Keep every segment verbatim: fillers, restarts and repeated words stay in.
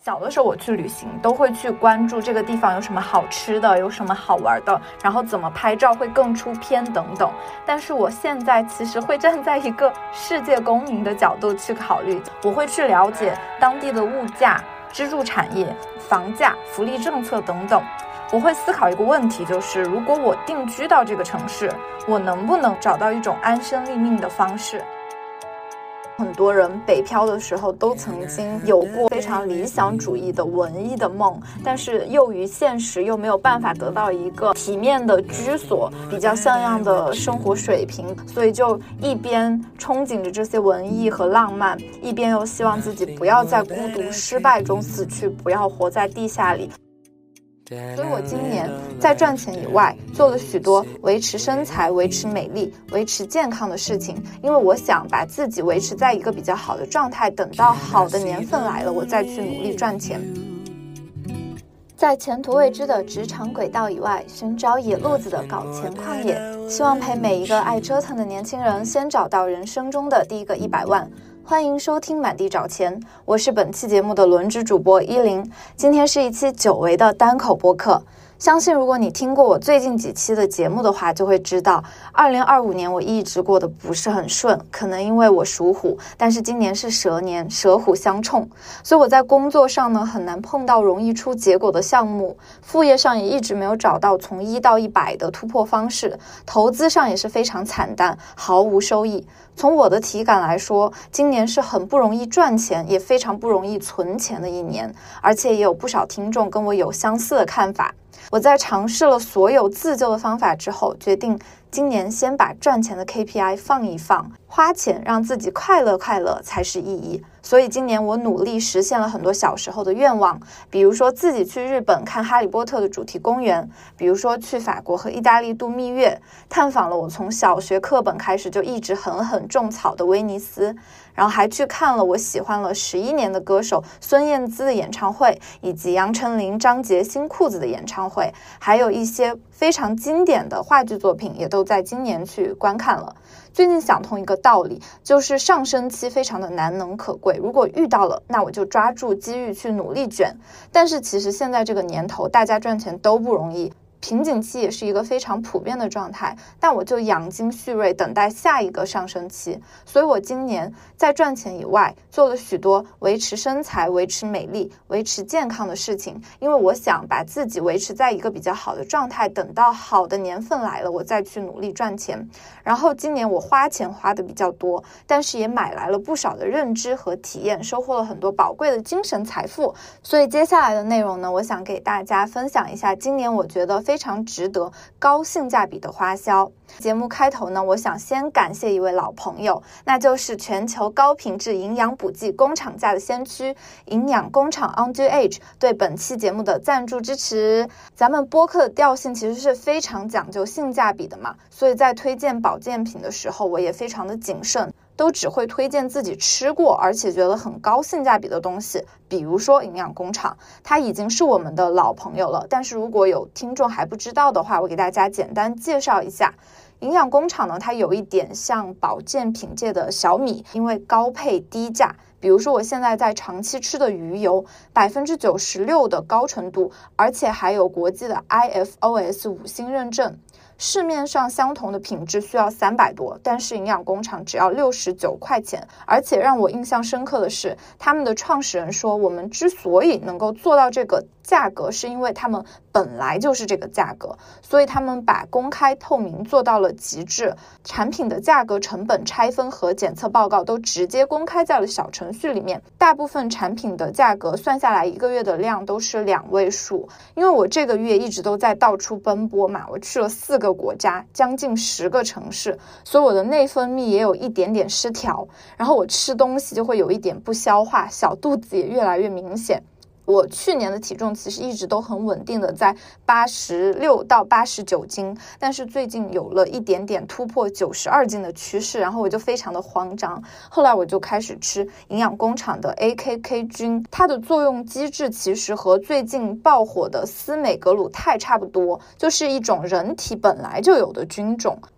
小的时候我去旅行都会去关注这个地方有什么好吃的，有什么好玩的，然后怎么拍照会更出片等等。但是我现在其实会站在一个世界公民的角度去考虑，我会去了解当地的物价、支柱产业、房价、福利政策等等。我会思考一个问题，就是如果我定居到这个城市，我能不能找到一种安身立命的方式。很多人北漂的时候都曾经有过非常理想主义的文艺的梦，但是囿于现实又没有办法得到一个体面的居所，比较像样的生活水平，所以就一边憧憬着这些文艺和浪漫，一边又希望自己不要在孤独失败中死去，不要活在地下里。所以我今年在赚钱以外做了许多维持身材、维持美丽、维持健康的事情，因为我想把自己维持在一个比较好的状态，等到好的年份来了，我再去努力赚钱。在前途未知的职场轨道以外，寻找野路子的搞钱旷野，希望陪每一个爱折腾的年轻人先找到人生中的第一个一百万。欢迎收听满地找钱，我是本期节目的轮值主播依林。今天是一期久违的单口播客，相信如果你听过我最近几期的节目的话，就会知道二零二五年我一直过得不是很顺，可能因为我属虎，但是今年是蛇年，蛇虎相冲，所以我在工作上呢很难碰到容易出结果的项目，副业上也一直没有找到从一到一百的突破方式，投资上也是非常惨淡，毫无收益。从我的体感来说，今年是很不容易赚钱，也非常不容易存钱的一年，而且也有不少听众跟我有相似的看法。我在尝试了所有自救的方法之后，决定今年先把赚钱的 K P I 放一放，花钱让自己快乐快乐才是意义。所以今年我努力实现了很多小时候的愿望，比如说自己去日本看哈利波特的主题公园，比如说去法国和意大利度蜜月，探访了我从小学课本开始就一直狠狠种草的威尼斯，然后还去看了我喜欢了十一年的歌手孙燕姿的演唱会，以及杨丞琳、张杰新裤子的演唱会，还有一些非常经典的话剧作品也都在今年去观看了。最近想通一个道理，就是上升期非常的难能可贵，如果遇到了，那我就抓住机遇去努力卷。但是其实现在这个年头，大家赚钱都不容易，瓶颈期也是一个非常普遍的状态，但我就养精蓄锐，等待下一个上升期。所以我今年在赚钱以外做了许多维持身材、维持美丽、维持健康的事情，因为我想把自己维持在一个比较好的状态，等到好的年份来了，我再去努力赚钱。然后今年我花钱花的比较多，但是也买来了不少的认知和体验，收获了很多宝贵的精神财富。所以接下来的内容呢，我想给大家分享一下今年我觉得非常值得高性价比的花销。节目开头呢，我想先感谢一位老朋友，那就是全球高品质营养补剂工厂价的先驱营养工厂 On Due Age 对本期节目的赞助支持。咱们播客的调性其实是非常讲究性价比的嘛，所以在推荐保健品的时候，我也非常的谨慎，都只会推荐自己吃过而且觉得很高性价比的东西。比如说营养工厂，它已经是我们的老朋友了，但是如果有听众还不知道的话，我给大家简单介绍一下。营养工厂呢，它有一点像保健品界的小米，因为高配低价。比如说我现在在长期吃的鱼油，百分之九十六的高纯度，而且还有国际的 I F O S 五星认证。市面上相同的品质需要三百多，但是营养工厂只要六十九块钱。而且让我印象深刻的是，他们的创始人说，我们之所以能够做到这个价格，是因为他们本来就是这个价格，所以他们把公开透明做到了极致，产品的价格、成本拆分和检测报告都直接公开在了小程序里面。大部分产品的价格算下来，一个月的量都是两位数。因为我这个月一直都在到处奔波嘛，我去了四个国家，将近十个城市，所以我的内分泌也有一点点失调，然后我吃东西就会有一点不消化，小肚子也越来越明显。我去年的体重其实一直都很稳定的在八十六到八十九斤，但是最近有了一点点突破九十二斤的趋势，然后我就非常的慌张。后来我就开始吃营养工厂的 A K K 菌，它的作用机制其实和最近爆火的司美格鲁肽差不多，就是一种人体本来就有的菌种。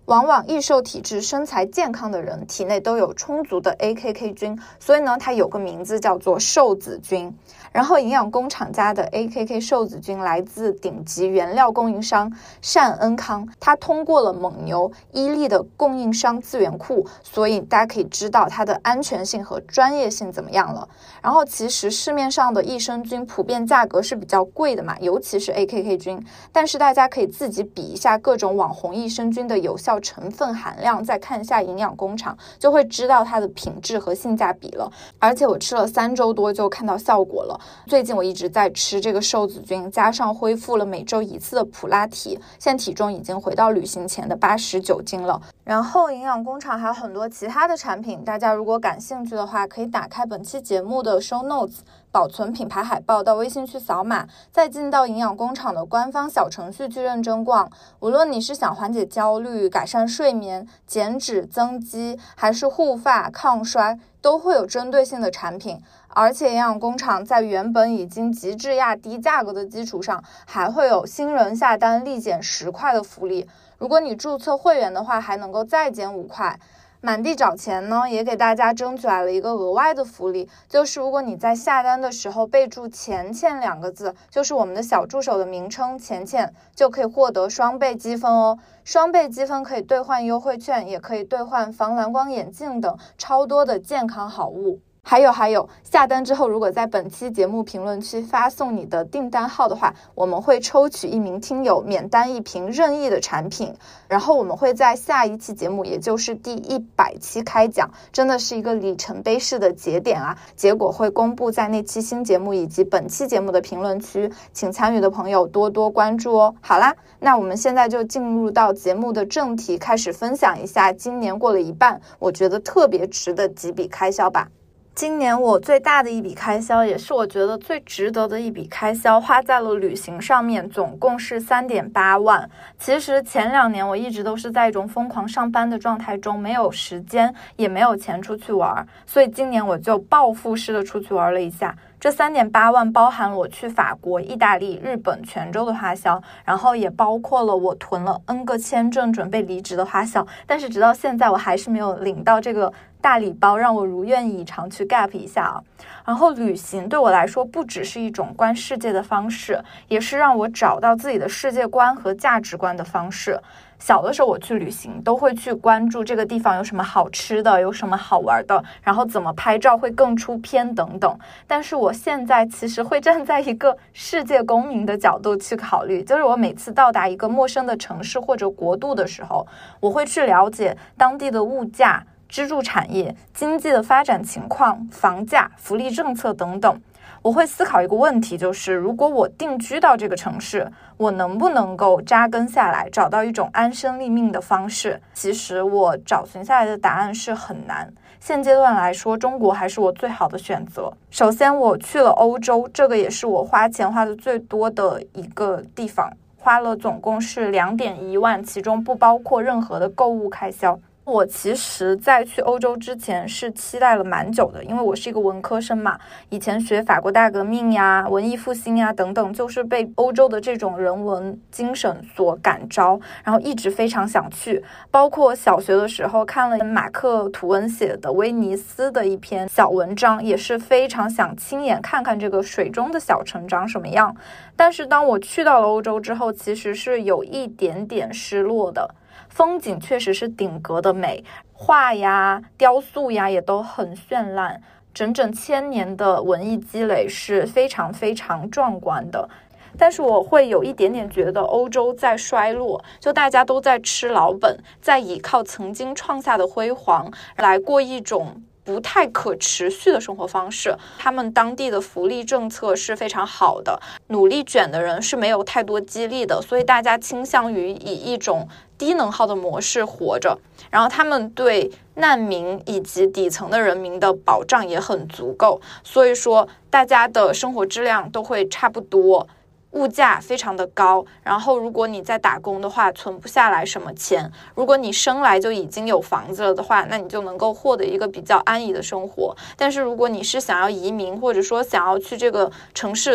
往往易瘦体质、身材健康的人体内都有充足的 A K K 菌，所以呢，它有个名字叫做瘦子菌。然后营养工厂家的 A K K 瘦子菌来自顶级原料供应商善恩康，它通过了蒙牛、伊利的供应商资源库，所以大家可以知道它的安全性和专业性怎么样了。然后其实市面上的益生菌普遍价格是比较贵的嘛，尤其是 A K K 菌，但是大家可以自己比一下各种网红益生菌的有效成分含量，再看一下营养工厂，就会知道它的品质和性价比了。而且我吃了三周多就看到效果了。最近我一直在吃这个瘦子菌，加上恢复了每周一次的普拉提，现在体重已经回到旅行前的八十九斤了。然后营养工厂还有很多其他的产品，大家如果感兴趣的话，可以打开本期节目的 show notes， 保存品牌海报，到微信去扫码，再进到营养工厂的官方小程序去认真逛。无论你是想缓解焦虑、改善睡眠、减脂增肌，还是护发抗衰，都会有针对性的产品。而且营养工厂在原本已经极致压低价格的基础上，还会有新人下单立减十块的福利。如果你注册会员的话，还能够再减五块。满地找钱呢，也给大家争取来了一个额外的福利，就是如果你在下单的时候备注钱钱两个字，就是我们的小助手的名称钱钱，就可以获得双倍积分哦。双倍积分可以兑换优惠券，也可以兑换防蓝光眼镜等超多的健康好物。还有还有，下单之后如果在本期节目评论区发送你的订单号的话，我们会抽取一名听友免单一瓶任意的产品，然后我们会在下一期节目，也就是第一百期开奖，真的是一个里程碑式的节点啊！结果会公布在那期新节目以及本期节目的评论区，请参与的朋友多多关注哦。好啦，那我们现在就进入到节目的正题，开始分享一下今年过了一半，我觉得特别值的几笔开销吧。今年我最大的一笔开销，也是我觉得最值得的一笔开销，花在了旅行上面，总共是 三点八万。其实前两年我一直都是在一种疯狂上班的状态中，没有时间也没有钱出去玩，所以今年我就报复式的出去玩了一下。这 三点八万包含我去法国、意大利、日本全州的花销，然后也包括了我囤了 N 个签证准备离职的花销，但是直到现在我还是没有领到这个大礼包，让我如愿以偿去 gap 一下啊。然后旅行对我来说不只是一种观世界的方式，也是让我找到自己的世界观和价值观的方式。小的时候我去旅行都会去关注这个地方有什么好吃的，有什么好玩的，然后怎么拍照会更出片等等。但是我现在其实会站在一个世界公民的角度去考虑，就是我每次到达一个陌生的城市或者国度的时候，我会去了解当地的物价、支柱产业、经济的发展情况、房价、福利政策等等。我会思考一个问题，就是如果我定居到这个城市，我能不能够扎根下来，找到一种安身立命的方式？其实我找寻下来的答案是很难。现阶段来说，中国还是我最好的选择。首先我去了欧洲，这个也是我花钱花的最多的一个地方，花了总共是 两点一万，其中不包括任何的购物开销。我其实在去欧洲之前是期待了蛮久的，因为我是一个文科生嘛，以前学法国大革命呀、文艺复兴呀等等，就是被欧洲的这种人文精神所感召，然后一直非常想去。包括小学的时候看了马克吐温写的威尼斯的一篇小文章，也是非常想亲眼看看这个水中的小城长什么样。但是当我去到了欧洲之后，其实是有一点点失落的。风景确实是顶格的美，画呀、雕塑呀也都很绚烂，整整千年的文艺积累是非常非常壮观的。但是我会有一点点觉得欧洲在衰落，就大家都在吃老本，在依靠曾经创下的辉煌来过一种不太可持续的生活方式。他们当地的福利政策是非常好的，努力卷的人是没有太多激励的，所以大家倾向于以一种低能耗的模式活着。然后他们对难民以及底层的人民的保障也很足够，所以说大家的生活质量都会差不多。物价非常的高，然后如果你在打工的话存不下来什么钱，如果你生来就已经有房子了的话，那你就能够获得一个比较安逸的生活。但是如果你是想要移民，或者说想要去这个城市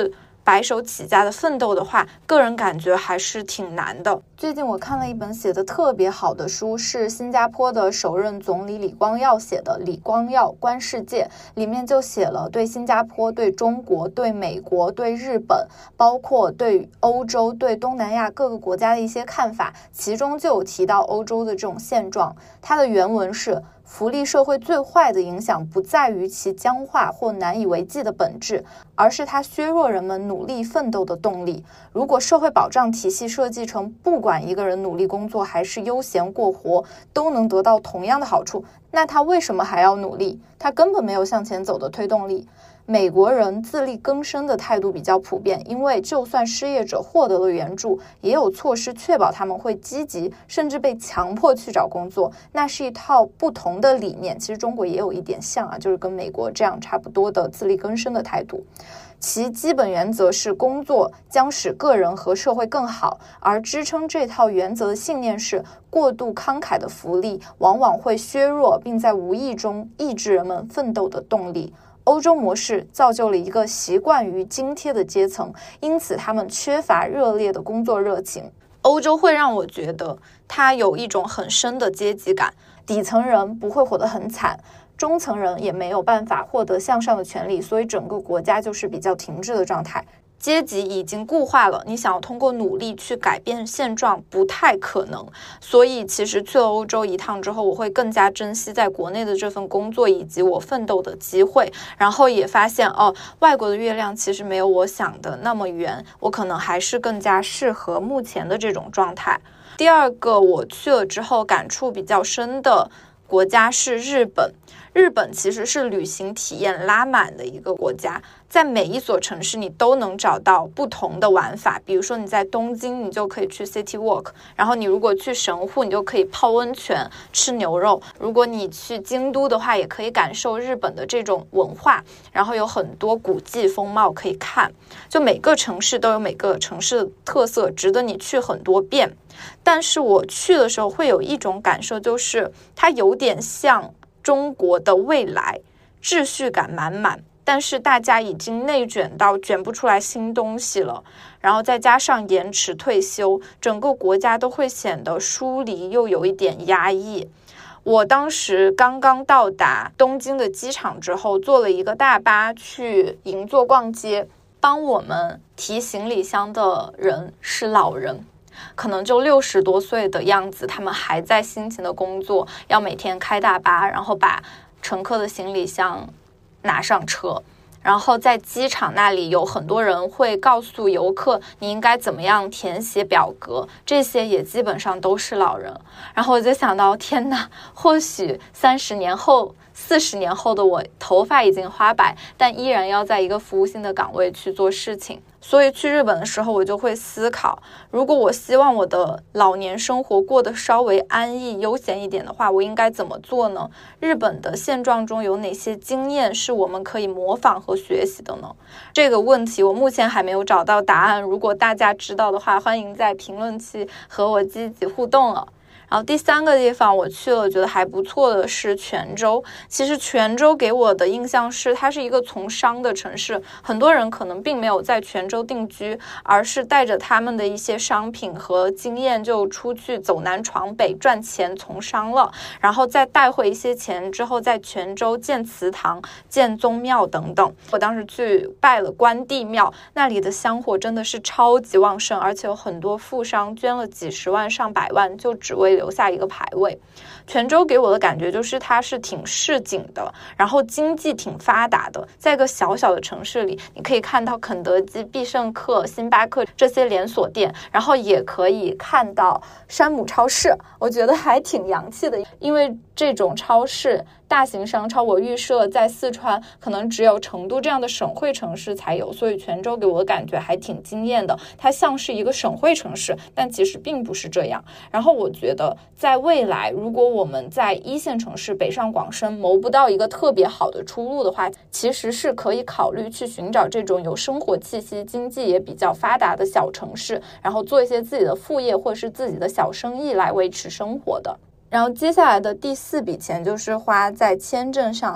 白手起家的奋斗的话，个人感觉还是挺难的。最近我看了一本写的特别好的书，是新加坡的首任总理李光耀写的《李光耀观世界》，里面就写了对新加坡、对中国、对美国、对日本，包括对欧洲、对东南亚各个国家的一些看法，其中就有提到欧洲的这种现状。它的原文是：福利社会最坏的影响不在于其僵化或难以为继的本质，而是它削弱人们努力奋斗的动力。如果社会保障体系设计成不管一个人努力工作还是悠闲过活都能得到同样的好处，那他为什么还要努力？他根本没有向前走的推动力。美国人自力更生的态度比较普遍，因为就算失业者获得了援助，也有措施确保他们会积极，甚至被强迫去找工作。那是一套不同的理念，其实中国也有一点像啊，就是跟美国这样差不多的自力更生的态度。其基本原则是工作将使个人和社会更好，而支撑这套原则的信念是过度慷慨的福利往往会削弱并在无意中抑制人们奋斗的动力。欧洲模式造就了一个习惯于津贴的阶层，因此他们缺乏热烈的工作热情。欧洲会让我觉得它有一种很深的阶级感，底层人不会活得很惨，中层人也没有办法获得向上的权利，所以整个国家就是比较停滞的状态。阶级已经固化了，你想要通过努力去改变现状不太可能。所以其实去了欧洲一趟之后，我会更加珍惜在国内的这份工作以及我奋斗的机会，然后也发现哦，外国的月亮其实没有我想的那么圆，我可能还是更加适合目前的这种状态。第二个我去了之后感触比较深的国家是日本。日本其实是旅行体验拉满的一个国家，在每一所城市你都能找到不同的玩法。比如说你在东京，你就可以去 City Walk， 然后你如果去神户，你就可以泡温泉吃牛肉。如果你去京都的话，也可以感受日本的这种文化，然后有很多古迹风貌可以看。就每个城市都有每个城市的特色，值得你去很多遍。但是我去的时候会有一种感受，就是它有点像中国的未来，秩序感满满，但是大家已经内卷到卷不出来新东西了，然后再加上延迟退休，整个国家都会显得疏离又有一点压抑。我当时刚刚到达东京的机场之后，坐了一个大巴去银座逛街，帮我们提行李箱的人是老人，可能就六十多岁的样子，他们还在辛勤的工作，要每天开大巴，然后把乘客的行李箱拿上车。然后在机场那里有很多人会告诉游客你应该怎么样填写表格，这些也基本上都是老人。然后我就想到，天哪，或许三十年后四十年后的我头发已经花白，但依然要在一个服务性的岗位去做事情。所以去日本的时候，我就会思考，如果我希望我的老年生活过得稍微安逸悠闲一点的话，我应该怎么做呢？日本的现状中有哪些经验是我们可以模仿和学习的呢？这个问题我目前还没有找到答案，如果大家知道的话，欢迎在评论区和我积极互动了。然后第三个地方我去了觉得还不错的是泉州。其实泉州给我的印象是它是一个从商的城市，很多人可能并没有在泉州定居，而是带着他们的一些商品和经验就出去走南闯北赚钱从商了，然后再带回一些钱之后在泉州建祠堂建宗庙等等。我当时去拜了关帝庙，那里的香火真的是超级旺盛，而且有很多富商捐了几十万上百万就只为留下一个牌位。泉州给我的感觉就是它是挺市井的，然后经济挺发达的，在一个小小的城市里，你可以看到肯德基、必胜客、星巴克这些连锁店，然后也可以看到山姆超市，我觉得还挺洋气的。因为这种超市大型商超我预设在四川可能只有成都这样的省会城市才有，所以泉州给我的感觉还挺惊艳的，它像是一个省会城市，但其实并不是这样。然后我觉得在未来如果我们在一线城市北上广深谋不到一个特别好的出路的话，其实是可以考虑去寻找这种有生活气息、经济也比较发达的小城市，然后做一些自己的副业或是自己的小生意来维持生活的。然后接下来的第四笔钱就是花在签证上了。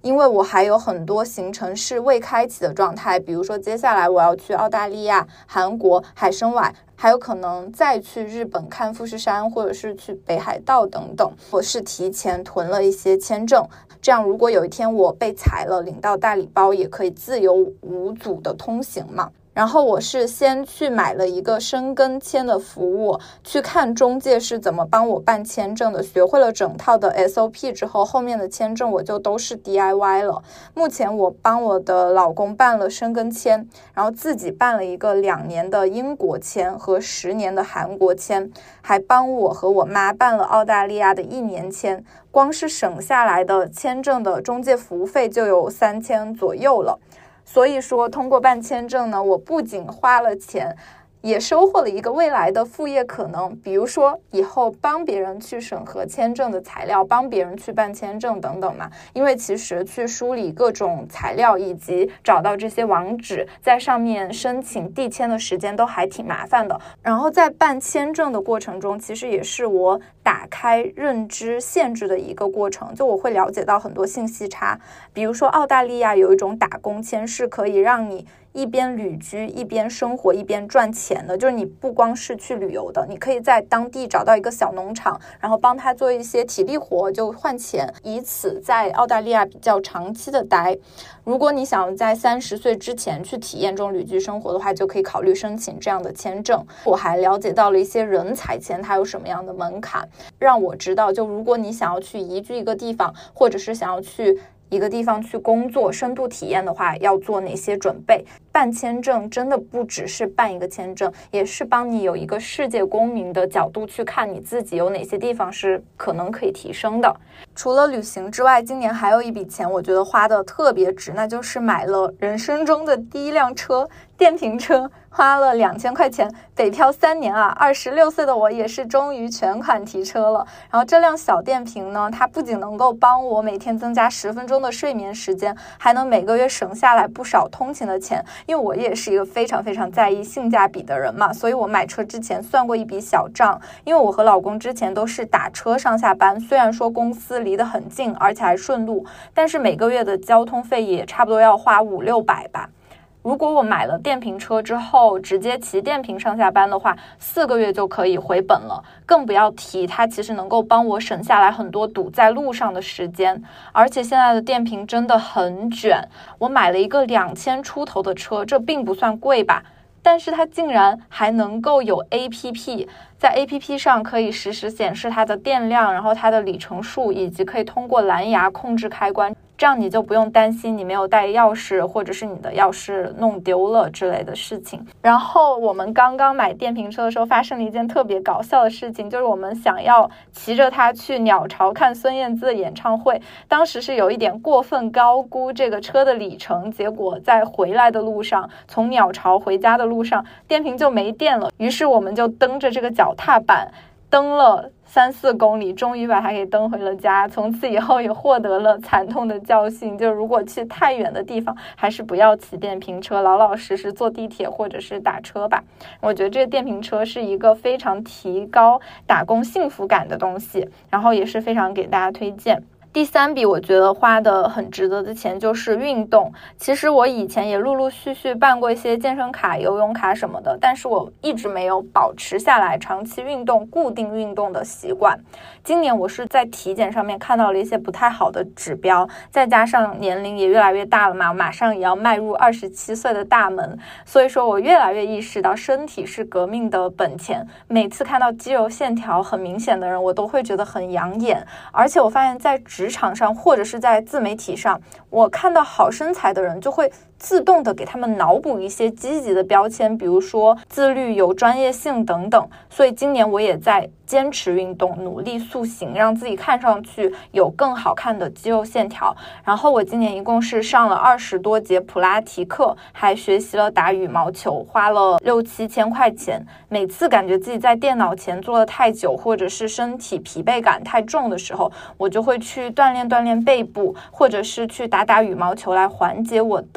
因为我还有很多行程是未开启的状态，比如说接下来我要去澳大利亚、韩国、海参崴，还有可能再去日本看富士山，或者是去北海道等等。我是提前囤了一些签证，这样如果有一天我被裁了，领到大礼包也可以自由无阻的通行嘛。然后我是先去买了一个申根签的服务，去看中介是怎么帮我办签证的，学会了整套的 S O P 之后，后面的签证我就都是 D I Y 了。目前我帮我的老公办了申根签，然后自己办了一个两年的英国签和十年的韩国签，还帮我和我妈办了澳大利亚的一年签，光是省下来的签证的中介服务费就有三千左右了。所以说通过办签证呢，我不仅花了钱，也收获了一个未来的副业可能，比如说以后帮别人去审核签证的材料，帮别人去办签证等等嘛。因为其实去梳理各种材料以及找到这些网址，在上面申请递签的时间都还挺麻烦的。然后在办签证的过程中，其实也是我打开认知限制的一个过程，就我会了解到很多信息差。比如说澳大利亚有一种打工签是可以让你一边旅居一边生活一边赚钱的，就是你不光是去旅游的，你可以在当地找到一个小农场，然后帮他做一些体力活就换钱，以此在澳大利亚比较长期的待。如果你想在三十岁之前去体验这种旅居生活的话，就可以考虑申请这样的签证。我还了解到了一些人才签它有什么样的门槛，让我知道就如果你想要去移居一个地方，或者是想要去一个地方去工作深度体验的话，要做哪些准备。办签证真的不只是办一个签证，也是帮你有一个世界公民的角度去看你自己有哪些地方是可能可以提升的。除了旅行之外，今年还有一笔钱我觉得花的特别值，那就是买了人生中的第一辆车，电瓶车，花了两千块钱，北漂三年啊，二十六岁的我也是终于全款提车了。然后这辆小电瓶呢，它不仅能够帮我每天增加十分钟的睡眠时间，还能每个月省下来不少通勤的钱。因为我也是一个非常非常在意性价比的人嘛，所以我买车之前算过一笔小账。因为我和老公之前都是打车上下班，虽然说公司离得很近，而且还顺路，但是每个月的交通费也差不多要花五六百吧。如果我买了电瓶车之后直接骑电瓶上下班的话，四个月就可以回本了，更不要提它其实能够帮我省下来很多堵在路上的时间。而且现在的电瓶真的很卷，我买了一个两千出头的车，这并不算贵吧，但是它竟然还能够有 A P P， 在 A P P 上可以实时显示它的电量，然后它的里程数，以及可以通过蓝牙控制开关，这样你就不用担心你没有带钥匙，或者是你的钥匙弄丢了之类的事情。然后我们刚刚买电瓶车的时候发生了一件特别搞笑的事情，就是我们想要骑着它去鸟巢看孙燕姿的演唱会，当时是有一点过分高估这个车的里程，结果在回来的路上，从鸟巢回家的路上，电瓶就没电了，于是我们就蹬着这个脚踏板蹬了三四公里，终于把它给蹬回了家。从此以后也获得了惨痛的教训，就如果去太远的地方，还是不要骑电瓶车，老老实实坐地铁或者是打车吧。我觉得这个电瓶车是一个非常提高打工幸福感的东西，然后也是非常给大家推荐。第三笔我觉得花的很值得的钱就是运动。其实我以前也陆陆续续办过一些健身卡、游泳卡什么的，但是我一直没有保持下来长期运动、固定运动的习惯。今年我是在体检上面看到了一些不太好的指标，再加上年龄也越来越大了嘛，马上也要迈入二十七岁的大门，所以说我越来越意识到身体是革命的本钱。每次看到肌肉线条很明显的人，我都会觉得很养眼。而且我发现在职场上或者是在自媒体上，我看到好身材的人就会自动的给他们脑补一些积极的标签，比如说自律、有专业性等等。所以今年我也在坚持运动，努力塑形，让自己看上去有更好看的肌肉线条。然后我今年一共是上了二十多节普拉提课，还学习了打羽毛球，花了六七千块钱。每次感觉自己在电脑前坐了太久，或者是身体疲惫感太重的时候，我就会去锻炼锻炼背部，或者是去打打羽毛球来缓解我的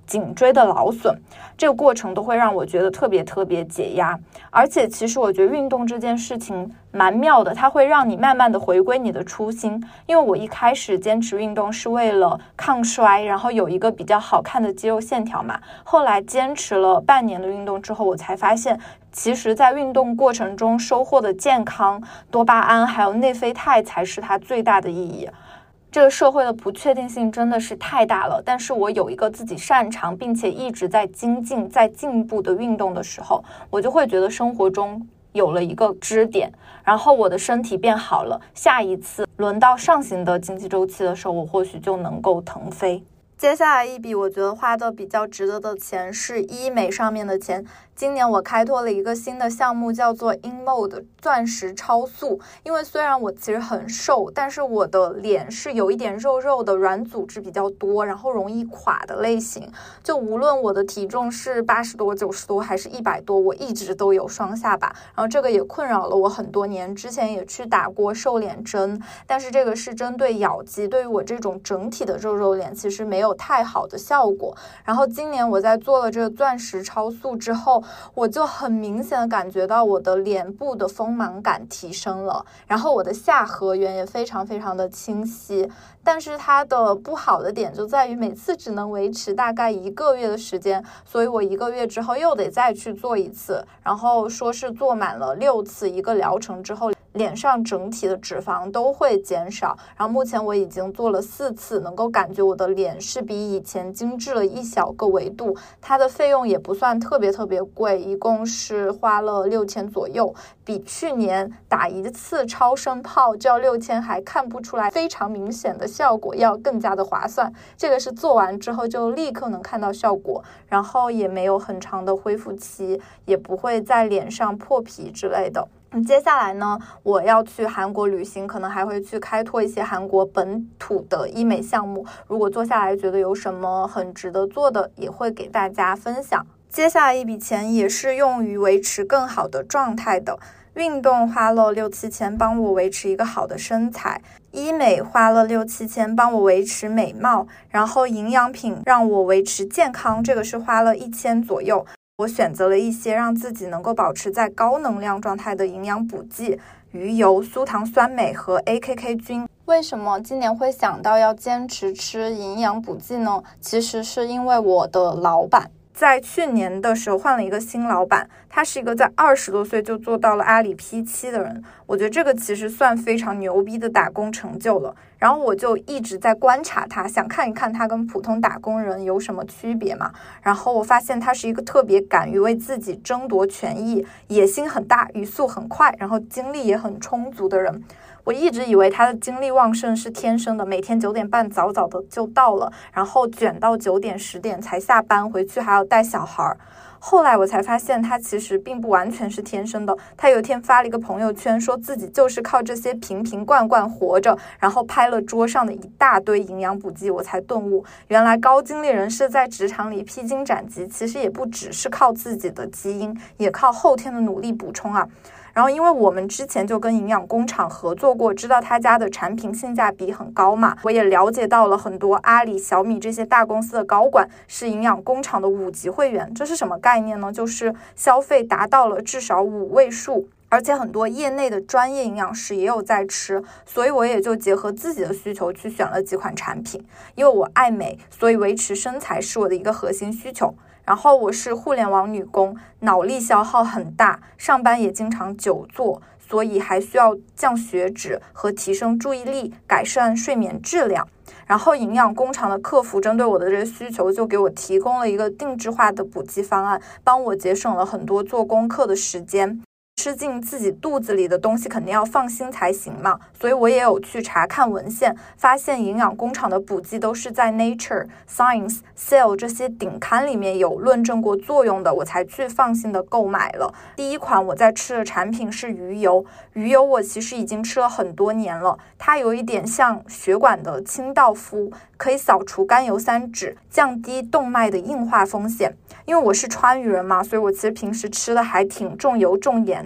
颈椎的劳损，这个过程都会让我觉得特别特别解压。而且其实我觉得运动这件事情蛮妙的，它会让你慢慢的回归你的初心。因为我一开始坚持运动是为了抗衰，然后有一个比较好看的肌肉线条嘛，后来坚持了半年的运动之后，我才发现其实在运动过程中收获的健康、多巴胺还有内啡肽才是它最大的意义。这个社会的不确定性真的是太大了，但是我有一个自己擅长并且一直在精进在进步的运动的时候，我就会觉得生活中有了一个支点，然后我的身体变好了，下一次轮到上行的经济周期的时候，我或许就能够腾飞。接下来一笔我觉得花的比较值得的钱是医美上面的钱。今年我开拓了一个新的项目，叫做 InMode 钻石超速。因为虽然我其实很瘦，但是我的脸是有一点肉肉的，软组织比较多，然后容易垮的类型。就无论我的体重是八十多、九十多还是一百多，我一直都有双下巴。然后这个也困扰了我很多年，之前也去打过瘦脸针，但是这个是针对咬肌，对于我这种整体的肉肉脸其实没有太好的效果。然后今年我在做了这个钻石超速之后，我就很明显的感觉到我的脸部的丰满感提升了，然后我的下颌缘也非常非常的清晰。但是它的不好的点就在于每次只能维持大概一个月的时间，所以我一个月之后又得再去做一次，然后说是做满了六次一个疗程之后，脸上整体的脂肪都会减少。然后目前我已经做了四次，能够感觉我的脸是比以前精致了一小个维度。它的费用也不算特别特别贵，一共是花了六千左右，比去年打一次超声炮就要六千还看不出来非常明显的效果，要更加的划算。这个是做完之后就立刻能看到效果，然后也没有很长的恢复期，也不会在脸上破皮之类的。接下来呢，我要去韩国旅行，可能还会去开拓一些韩国本土的医美项目。如果做下来觉得有什么很值得做的，也会给大家分享。接下来一笔钱也是用于维持更好的状态的。运动花了六七千帮我维持一个好的身材，医美花了六七千帮我维持美貌，然后营养品让我维持健康，这个是花了一千左右。我选择了一些让自己能够保持在高能量状态的营养补剂，鱼油、苏糖酸镁和 A K K 菌。为什么今年会想到要坚持吃营养补剂呢？其实是因为我的老板在去年的时候换了一个新老板，他是一个在二十多岁就做到了阿里 P 七 的人，我觉得这个其实算非常牛逼的打工成就了。然后我就一直在观察他，想看一看他跟普通打工人有什么区别嘛。然后我发现他是一个特别敢于为自己争夺权益、野心很大、语速很快，然后精力也很充足的人。我一直以为他的精力旺盛是天生的，每天九点半早早的就到了，然后卷到九点十点才下班，回去还要带小孩。后来我才发现他其实并不完全是天生的。他有一天发了一个朋友圈，说自己就是靠这些瓶瓶罐罐活着，然后拍了桌上的一大堆营养补剂，我才顿悟，原来高精力人士在职场里披荆斩棘，其实也不只是靠自己的基因，也靠后天的努力补充啊。然后因为我们之前就跟营养工厂合作过，知道他家的产品性价比很高嘛，我也了解到了很多阿里、小米这些大公司的高管是营养工厂的五级会员。这是什么概念呢？就是消费达到了至少五位数，而且很多业内的专业营养师也有在吃，所以我也就结合自己的需求去选了几款产品。因为我爱美，所以维持身材是我的一个核心需求。然后我是互联网女工，脑力消耗很大，上班也经常久坐，所以还需要降血脂和提升注意力，改善睡眠质量。然后营养工厂的客服针对我的这个需求，就给我提供了一个定制化的补剂方案，帮我节省了很多做功课的时间。吃进自己肚子里的东西肯定要放心才行嘛，所以我也有去查看文献，发现营养工厂的补剂都是在 Nature、Science、Cell 这些顶刊里面有论证过作用的，我才去放心的购买了。第一款我在吃的产品是鱼油，鱼油我其实已经吃了很多年了，它有一点像血管的清道夫，可以扫除甘油三酯，降低动脉的硬化风险。因为我是川渝人嘛，所以我其实平时吃的还挺重油重盐的，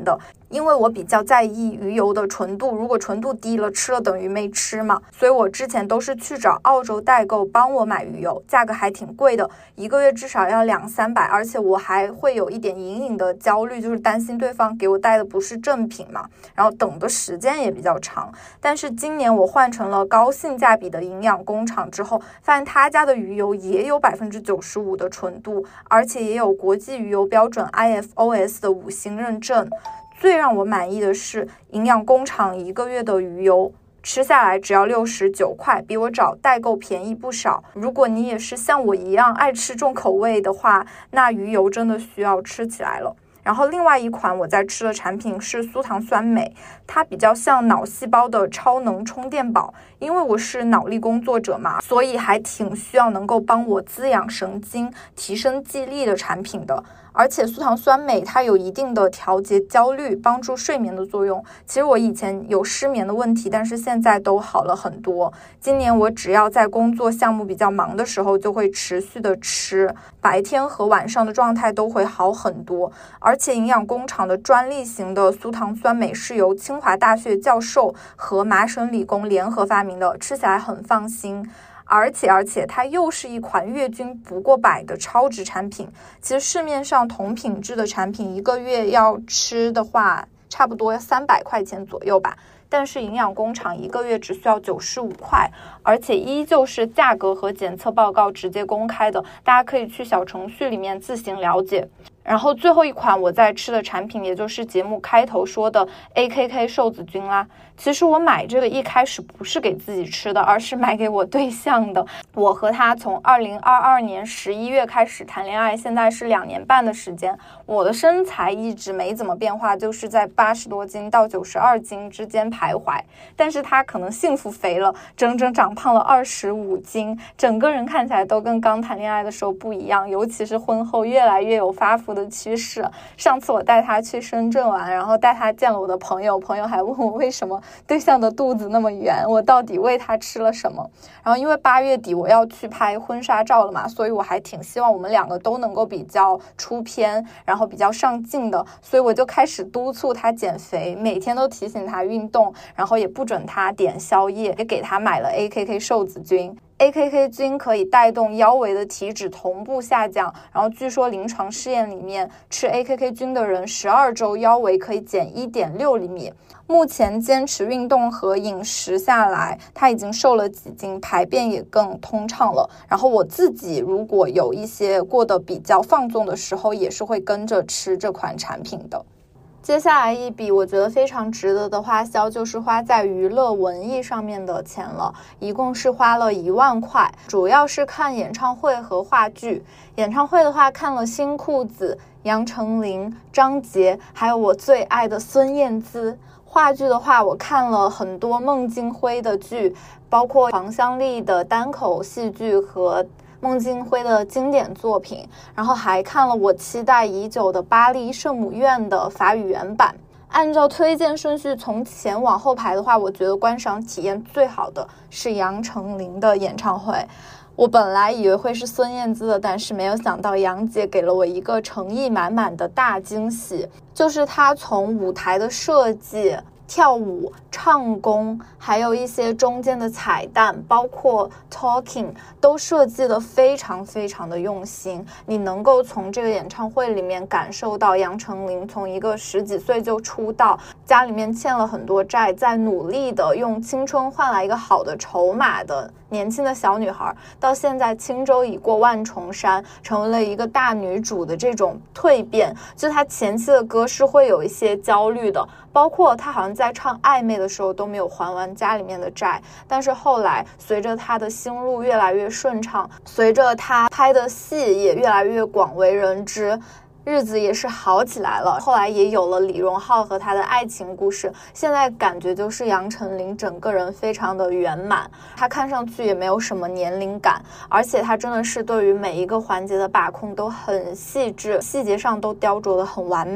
因为我比较在意鱼油的纯度，如果纯度低了，吃了等于没吃嘛，所以我之前都是去找澳洲代购帮我买鱼油，价格还挺贵的，一个月至少要两三百，而且我还会有一点隐隐的焦虑，就是担心对方给我带的不是正品嘛，然后等的时间也比较长。但是今年我换成了高性价比的营养工厂之后，发现他家的鱼油也有百分之九十五的纯度，而且也有国际鱼油标准 I F O S 的五星认证。最让我满意的是营养工厂一个月的鱼油吃下来只要六十九块，比我找代购便宜不少。如果你也是像我一样爱吃重口味的话，那鱼油真的需要吃起来了。然后另外一款我在吃的产品是苏糖酸镁，它比较像脑细胞的超能充电宝，因为我是脑力工作者嘛，所以还挺需要能够帮我滋养神经、提升记忆力的产品的。而且苏糖酸镁它有一定的调节焦虑、帮助睡眠的作用。其实我以前有失眠的问题，但是现在都好了很多。今年我只要在工作项目比较忙的时候，就会持续的吃，白天和晚上的状态都会好很多。而且营养工厂的专利型的苏糖酸镁是由清华大学教授和麻省理工联合发明的，吃起来很放心。而且而且它又是一款月均不过百的超值产品。其实市面上同品质的产品一个月要吃的话差不多三百块钱左右吧，但是营养工厂一个月只需要九十五块，而且依旧是价格和检测报告直接公开的，大家可以去小程序里面自行了解。然后最后一款我在吃的产品，也就是节目开头说的 A K K 瘦子菌啦。其实我买这个一开始不是给自己吃的，而是买给我对象的。我和他从二零二二年十一月开始谈恋爱，现在是两年半的时间。我的身材一直没怎么变化，就是在八十多斤到九十二斤之间徘徊。但是他可能幸福肥了，整整长胖了二十五斤，整个人看起来都跟刚谈恋爱的时候不一样，尤其是婚后越来越有发福的趋势。上次我带他去深圳玩，然后带他见了我的朋友，朋友还问我为什么对象的肚子那么圆，我到底喂他吃了什么。然后因为八月底我要去拍婚纱照了嘛，所以我还挺希望我们两个都能够比较出片，然后比较上镜的，所以我就开始督促他减肥，每天都提醒他运动，然后也不准他点宵夜，也给他买了 A K K 瘦子菌。A K K 菌可以带动腰围的体脂同步下降，然后据说临床试验里面吃 A K K 菌的人十二周腰围可以减 一点六厘米。目前坚持运动和饮食下来，他已经瘦了几斤，排便也更通畅了。然后我自己如果有一些过得比较放纵的时候，也是会跟着吃这款产品的。接下来一笔我觉得非常值得的花销，就是花在娱乐文艺上面的钱了，一共是花了一万块，主要是看演唱会和话剧。演唱会的话看了新裤子、杨丞琳、张杰，还有我最爱的孙燕姿。话剧的话我看了很多孟京辉的剧，包括黄湘丽的单口戏剧和孟京辉的经典作品，然后还看了我期待已久的巴黎圣母院的法语原版。按照推荐顺序从前往后排的话，我觉得观赏体验最好的是杨丞琳的演唱会。我本来以为会是孙燕姿的，但是没有想到杨姐给了我一个诚意满满的大惊喜，就是她从舞台的设计、跳舞、唱功，还有一些中间的彩蛋，包括 talking 都设计得非常非常的用心。你能够从这个演唱会里面感受到杨丞琳从一个十几岁就出道，家里面欠了很多债，在努力的用青春换来一个好的筹码的年轻的小女孩，到现在轻舟已过万重山，成为了一个大女主的这种蜕变。就她前期的歌是会有一些焦虑的，包括她好像在唱暧昧的时候都没有还完家里面的债，但是后来随着她的心路越来越顺畅，随着她拍的戏也越来越广为人知，日子也是好起来了。后来也有了李荣浩和他的爱情故事，现在感觉就是杨丞琳整个人非常的圆满，她看上去也没有什么年龄感，而且她真的是对于每一个环节的把控都很细致，细节上都雕琢得很完美。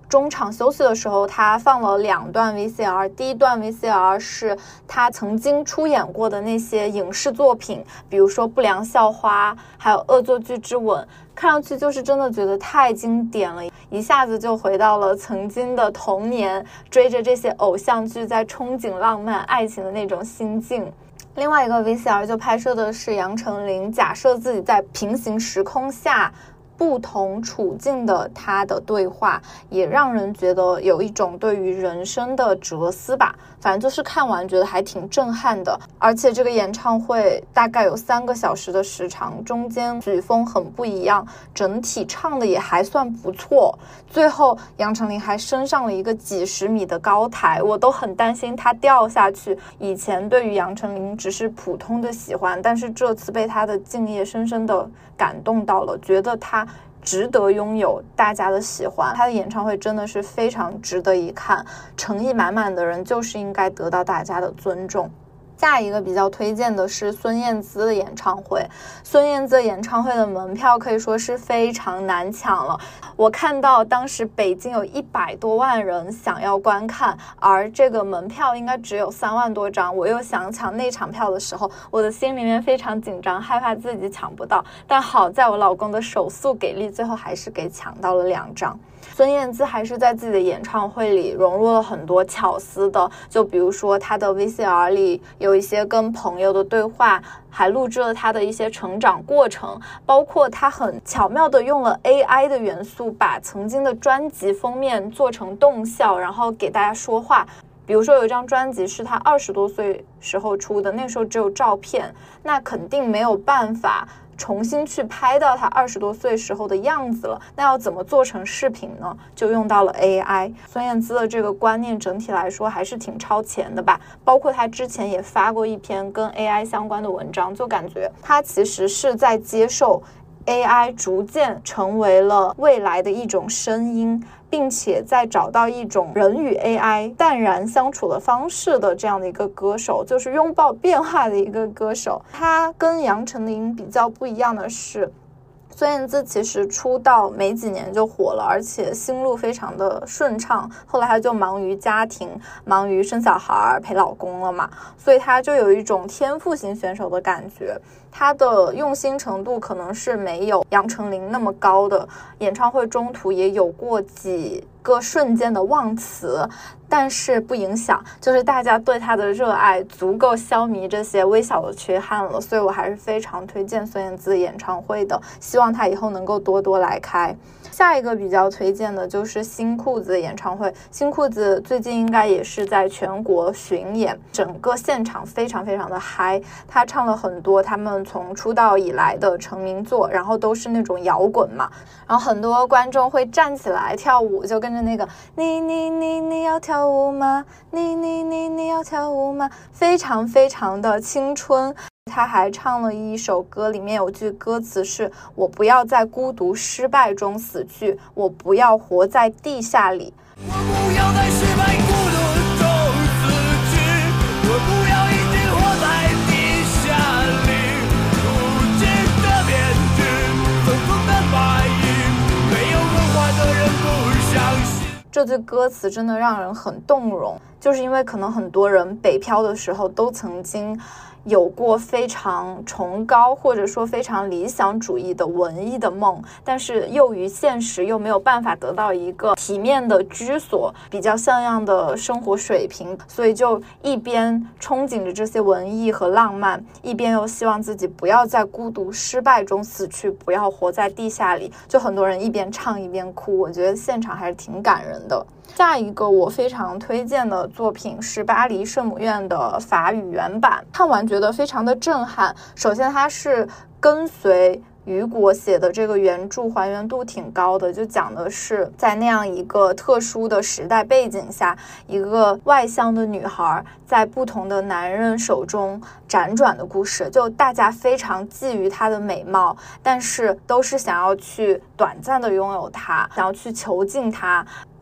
中场休息的时候，他放了两段 V C R， 第一段 V C R 是他曾经出演过的那些影视作品，比如说《不良校花》还有《恶作剧之吻》，看上去就是真的觉得太经典了，一下子就回到了曾经的童年，追着这些偶像剧在憧憬浪漫爱情的那种心境。另外一个 V C R 就拍摄的是杨丞琳假设自己在平行时空下不同处境的他的对话，也让人觉得有一种对于人生的哲思吧，反正就是看完觉得还挺震撼的。而且这个演唱会大概有三个小时的时长，中间曲风很不一样，整体唱的也还算不错。最后杨丞琳还升上了一个几十米的高台，我都很担心她掉下去。以前对于杨丞琳只是普通的喜欢，但是这次被她的敬业深深的感动到了，觉得她值得拥有大家的喜欢。他的演唱会真的是非常值得一看，诚意满满的人就是应该得到大家的尊重。下一个比较推荐的是孙燕姿的演唱会。孙燕姿演唱会的门票可以说是非常难抢了，我看到当时北京有一百多万人想要观看，而这个门票应该只有三万多张。我又想抢那场票的时候，我的心里面非常紧张，害怕自己抢不到，但好在我老公的手速给力，最后还是给抢到了两张。孙燕姿还是在自己的演唱会里融入了很多巧思的，就比如说她的 V C R 里有一些跟朋友的对话，还录制了她的一些成长过程，包括她很巧妙的用了 A I 的元素，把曾经的专辑封面做成动效，然后给大家说话。比如说有一张专辑是他二十多岁时候出的，那时候只有照片，那肯定没有办法重新去拍到他二十多岁时候的样子了，那要怎么做成视频呢？就用到了 A I。 孙燕姿的这个观念整体来说还是挺超前的吧，包括他之前也发过一篇跟 A I 相关的文章，就感觉他其实是在接受 A I 逐渐成为了未来的一种声音，并且在找到一种人与 A I 淡然相处的方式的这样的一个歌手，就是拥抱变化的一个歌手。他跟杨丞琳比较不一样的是，孙燕姿其实出道没几年就火了，而且心路非常的顺畅，后来她就忙于家庭，忙于生小孩陪老公了嘛，所以她就有一种天赋型选手的感觉。她的用心程度可能是没有杨丞琳那么高的，演唱会中途也有过几个瞬间的忘词，但是不影响，就是大家对她的热爱足够消弭这些微小的缺憾了，所以我还是非常推荐孙燕姿演唱会的，希望她以后能够多多来开。下一个比较推荐的就是新裤子的演唱会，新裤子最近应该也是在全国巡演，整个现场非常非常的嗨，他唱了很多他们从出道以来的成名作，然后都是那种摇滚嘛，然后很多观众会站起来跳舞，就跟着那个你你你你要跳舞吗？你你你你要跳舞吗？非常非常的青春。他还唱了一首歌，里面有句歌词是我不要在孤独失败中死去，我不要活在地下里。我不要在失败孤独中死去，我不要一直活在地下里。无尽的面具，层层的白衣，没有文化的人不相信。这句歌词真的让人很动容，就是因为可能很多人北漂的时候都曾经有过非常崇高或者说非常理想主义的文艺的梦，但是囿于现实又没有办法得到一个体面的居所，比较像样的生活水平，所以就一边憧憬着这些文艺和浪漫，一边又希望自己不要在孤独失败中死去，不要活在地下里，就很多人一边唱一边哭，我觉得现场还是挺感人的。下一个我非常推荐的作品是巴黎圣母院的法语原版，看完觉得非常的震撼。首先它是跟随雨果写的这个原著还原度挺高的，就讲的是在那样一个特殊的时代背景下，一个外乡的女孩在不同的男人手中辗转的故事，就大家非常觊觎她的美貌，但是都是想要去短暂的拥有她，想要去囚禁她，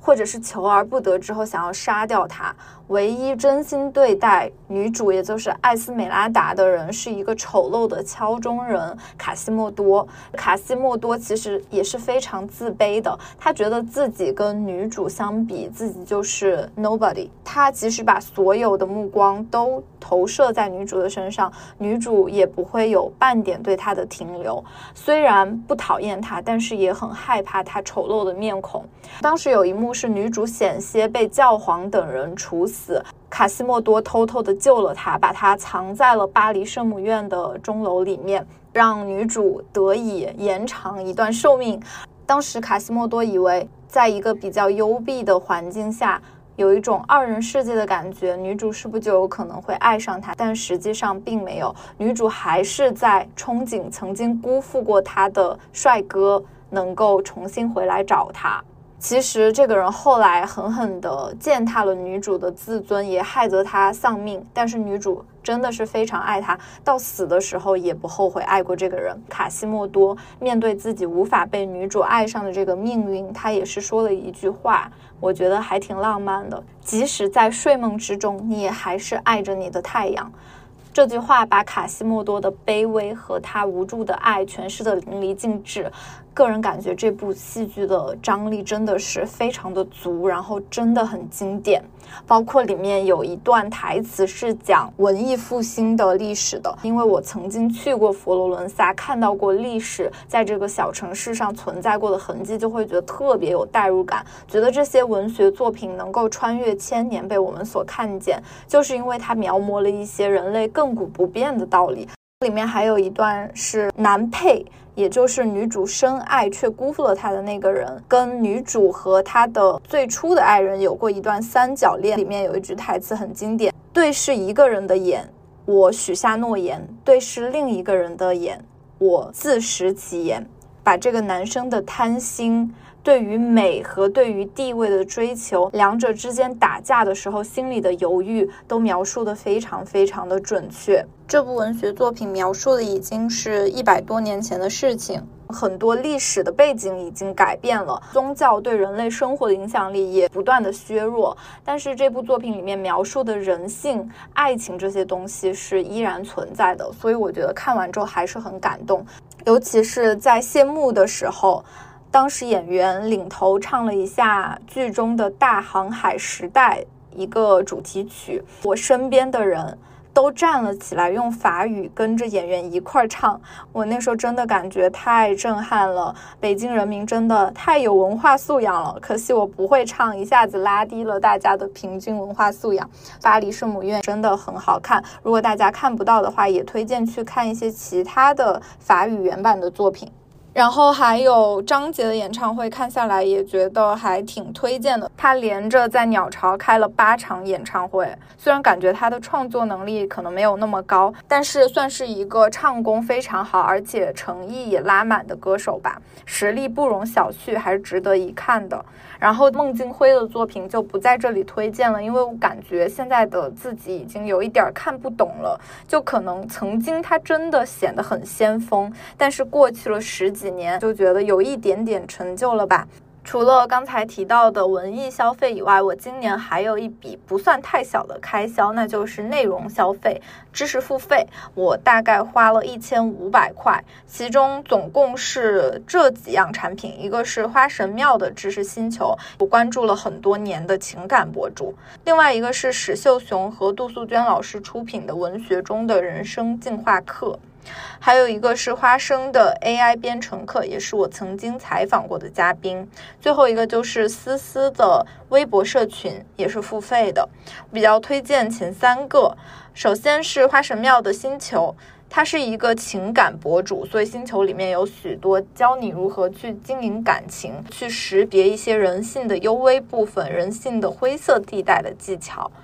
或者是求而不得之后想要杀掉他。唯一真心对待女主也就是艾斯美拉达的人是一个丑陋的敲钟人卡西莫多。卡西莫多其实也是非常自卑的，他觉得自己跟女主相比自己就是 nobody， 他即使把所有的目光都投射在女主的身上，女主也不会有半点对他的停留。虽然不讨厌他，但是也很害怕他丑陋的面孔。当时有一幕是女主险些被教皇等人处死，卡西莫多偷偷的救了她，把她藏在了巴黎圣母院的钟楼里面，让女主得以延长一段寿命。当时卡西莫多以为在一个比较幽闭的环境下有一种二人世界的感觉，女主是不是就有可能会爱上他，但实际上并没有，女主还是在憧憬曾经辜负过她的帅哥能够重新回来找她。其实这个人后来狠狠地践踏了女主的自尊，也害得她丧命，但是女主真的是非常爱他，到死的时候也不后悔爱过这个人。卡西莫多面对自己无法被女主爱上的这个命运，他也是说了一句话，我觉得还挺浪漫的，即使在睡梦之中，你也还是爱着你的太阳。这句话把卡西莫多的卑微和他无助的爱诠释得淋漓尽致。个人感觉这部戏剧的张力真的是非常的足，然后真的很经典。包括里面有一段台词是讲文艺复兴的历史的，因为我曾经去过佛罗伦萨，看到过历史在这个小城市上存在过的痕迹，就会觉得特别有代入感，觉得这些文学作品能够穿越千年被我们所看见，就是因为它描摹了一些人类亘古不变的道理。里面还有一段是男配，也就是女主深爱却辜负了她的那个人，跟女主和她的最初的爱人有过一段三角恋。里面有一句台词很经典，对视一个人的眼，我许下诺言；对视另一个人的眼，我自食其言。把这个男生的贪心，对于美和对于地位的追求，两者之间打架的时候心里的犹豫都描述得非常非常的准确。这部文学作品描述的已经是一百多年前的事情，很多历史的背景已经改变了，宗教对人类生活的影响力也不断的削弱，但是这部作品里面描述的人性、爱情这些东西是依然存在的，所以我觉得看完之后还是很感动。尤其是在谢幕的时候，当时演员领头唱了一下剧中的大航海时代一个主题曲，我身边的人都站了起来，用法语跟着演员一块唱。我那时候真的感觉太震撼了，北京人民真的太有文化素养了，可惜我不会唱，一下子拉低了大家的平均文化素养。巴黎圣母院真的很好看，如果大家看不到的话，也推荐去看一些其他的法语原版的作品。然后还有张杰的演唱会，看下来也觉得还挺推荐的。他连着在鸟巢开了八场演唱会，虽然感觉他的创作能力可能没有那么高，但是算是一个唱功非常好，而且诚意也拉满的歌手吧，实力不容小觑，还是值得一看的。然后孟京辉的作品就不在这里推荐了，因为我感觉现在的自己已经有一点看不懂了，就可能曾经他真的显得很先锋，但是过去了十几年就觉得有一点点陈旧了吧。除了刚才提到的文艺消费以外，我今年还有一笔不算太小的开销，那就是内容消费，知识付费。我大概花了一千五百块，其中总共是这几样产品，一个是花神庙的知识星球，我关注了很多年的情感博主，另外一个是史秀雄和杜素娟老师出品的文学中的人生进化课，还有一个是花生的 A I 编程课，也是我曾经采访过的嘉宾。最后一个就是思思的微博社群，也是付费的。比较推荐前三个，首先是花神庙的星球，他是一个情感博主，所以星球里面有许多教你如何去经营感情，去识别一些人性的幽微部分，人性的灰色地带的技巧。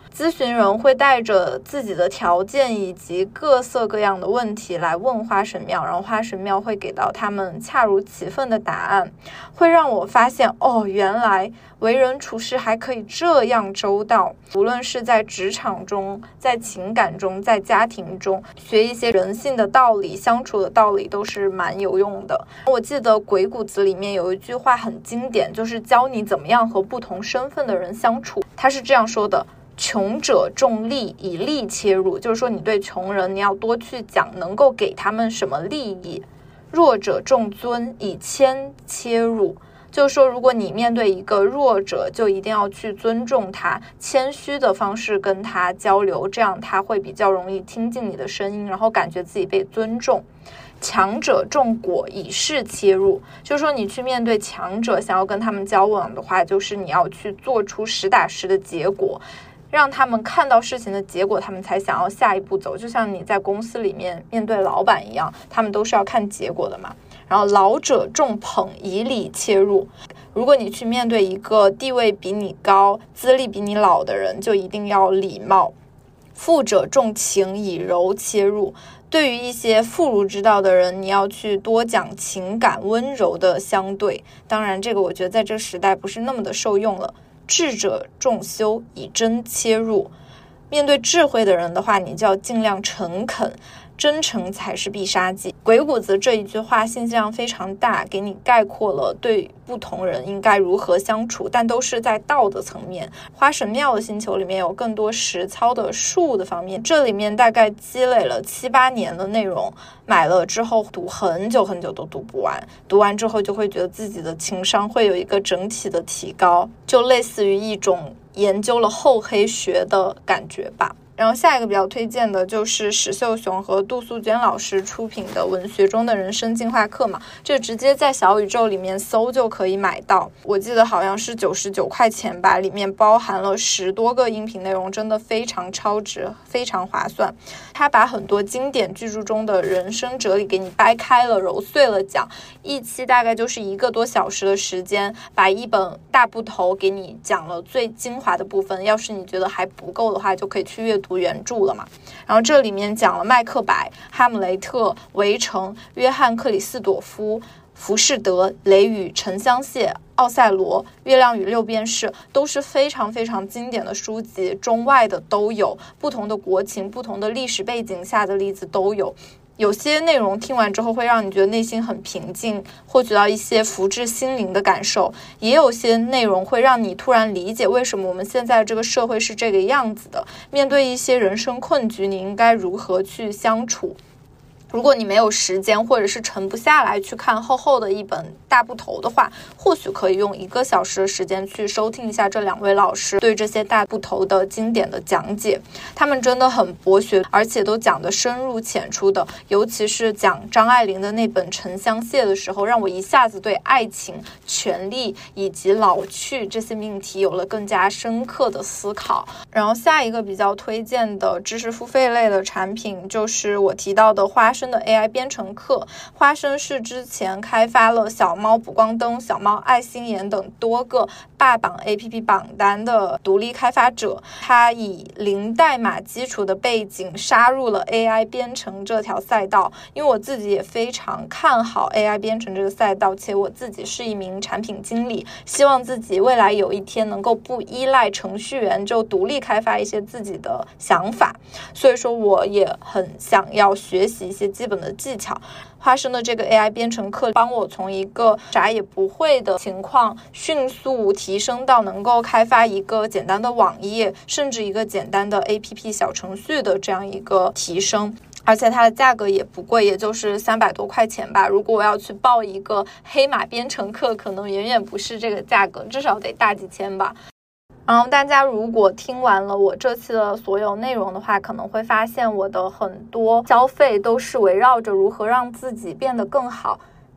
咨询人会带着自己的条件以及各色各样的问题来问花神庙，然后花神庙会给到他们恰如其分的答案，会让我发现哦，原来为人处事还可以这样周到。无论是在职场中，在情感中，在家庭中，学一些人性的道理，相处的道理都是蛮有用的。我记得鬼谷子里面有一句话很经典，就是教你怎么样和不同身份的人相处。他是这样说的：穷者重利，以利切入，就是说你对穷人你要多去讲能够给他们什么利益；弱者重尊，以谦切入，就是说如果你面对一个弱者，就一定要去尊重他，谦虚的方式跟他交流，这样他会比较容易听进你的声音，然后感觉自己被尊重。强者重果，以势切入，就是说你去面对强者，想要跟他们交往的话，就是你要去做出实打实的结果，让他们看到事情的结果，他们才想要下一步走。就像你在公司里面面对老板一样，他们都是要看结果的嘛。然后老者重捧，以礼切入，如果你去面对一个地位比你高、资历比你老的人，就一定要礼貌。富者重情，以柔切入，对于一些妇孺之道的人，你要去多讲情感，温柔的相对。当然这个我觉得在这个时代不是那么的受用了。智者重修，以真切入，面对智慧的人的话，你就要尽量诚恳，真诚才是必杀技。鬼谷子这一句话信息量非常大，给你概括了对不同人应该如何相处，但都是在道的层面。花神庙的星球里面有更多实操的术的方面，这里面大概积累了七八年的内容，买了之后读很久很久都读不完，读完之后就会觉得自己的情商会有一个整体的提高，就类似于一种研究了厚黑学的感觉吧。然后下一个比较推荐的就是史秀雄和杜素娟老师出品的《文学中的人生进化课》嘛，这直接在小宇宙里面搜就可以买到，我记得好像是九十九块钱吧，里面包含了十多个音频内容，真的非常超值，非常划算。他把很多经典巨著中的人生哲理给你掰开了揉碎了讲，一期大概就是一个多小时的时间，把一本大部头给你讲了最精华的部分，要是你觉得还不够的话，就可以去阅读原著了嘛。然后这里面讲了麦克白、哈姆雷特、围城、约翰克里斯朵夫、浮士德、雷雨、沉香屑、奥赛罗、月亮与六便士，都是非常非常经典的书籍，中外的都有，不同的国情、不同的历史背景下的例子都有。有些内容听完之后会让你觉得内心很平静，获取到一些福至心灵的感受，也有些内容会让你突然理解为什么我们现在这个社会是这个样子的，面对一些人生困局你应该如何去相处。如果你没有时间或者是沉不下来去看厚厚的一本大部头的话，或许可以用一个小时的时间去收听一下这两位老师对这些大部头的经典的讲解，他们真的很博学，而且都讲得深入浅出的。尤其是讲张爱玲的那本《沉香屑》的时候，让我一下子对爱情、权力以及老去这些命题有了更加深刻的思考。然后下一个比较推荐的知识付费类的产品就是我提到的花生的 A I 编程课。花生是之前开发了小猫补光灯、小猫爱心眼等多个霸榜 A P P 榜单的独立开发者，他以零代码基础的背景杀入了 A I 编程这条赛道。因为我自己也非常看好 A I 编程这个赛道，且我自己是一名产品经理，希望自己未来有一天能够不依赖程序员，就独立开发一些自己的想法，所以说我也很想要学习一些基本的技巧。花生的这个 A I 编程课帮我从一个啥也不会的情况迅速提升到能够开发一个简单的网页，甚至一个简单的 A P P 小程序的这样一个提升。而且它的价格也不贵，也就是三百多块钱吧。如果我要去报一个黑马编程课，可能远远不是这个价格，至少得大几千吧。然后大家如果听完了我这期的所有内容的话，可能会发现我的很多消费都是围绕着如何让自己变得更好，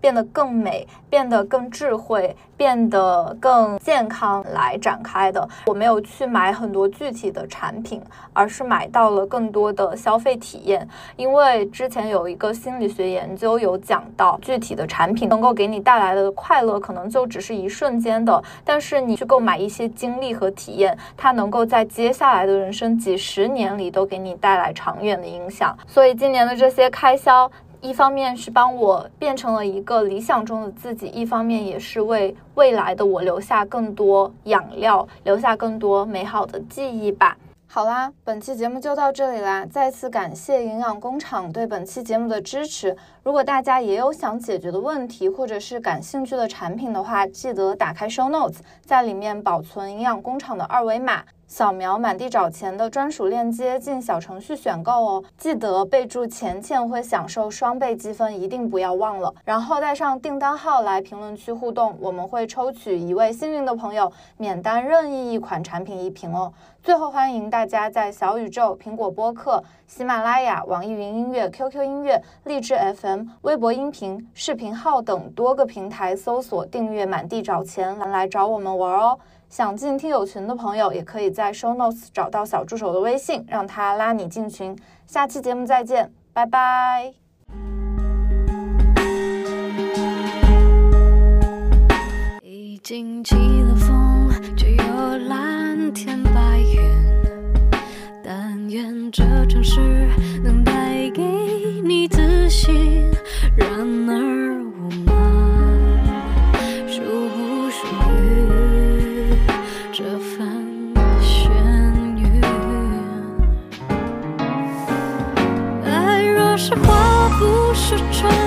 变得更美，变得更智慧，变得更健康来展开的。我没有去买很多具体的产品，而是买到了更多的消费体验。因为之前有一个心理学研究有讲到，具体的产品能够给你带来的快乐可能就只是一瞬间的，但是你去购买一些经历和体验，它能够在接下来的人生几十年里都给你带来长远的影响。所以今年的这些开销，一方面是帮我变成了一个理想中的自己，一方面也是为未来的我留下更多养料，留下更多美好的记忆吧。好啦，本期节目就到这里啦，再次感谢营养工厂对本期节目的支持。如果大家也有想解决的问题，或者是感兴趣的产品的话，记得打开 show notes， 在里面保存营养工厂的二维码，扫描满地找钱的专属链接进小程序选购哦。记得备注钱钱会享受双倍积分，一定不要忘了。然后带上订单号来评论区互动，我们会抽取一位幸运的朋友，免单任意一款产品一瓶哦。最后欢迎大家在小宇宙、苹果播客、喜马拉雅、网易云音乐、Q Q 音乐、荔枝 F M、微博音频、视频号等多个平台搜索订阅满地找钱来找我们玩哦。想进听友群的朋友也可以在 show notes 找到小助手的微信，让他拉你进群。下期节目再见，拜拜。 已经起了风，却有蓝天白云，但愿这城市能带给你自信。然而我们属不属于这份眩晕？爱若是花，不是春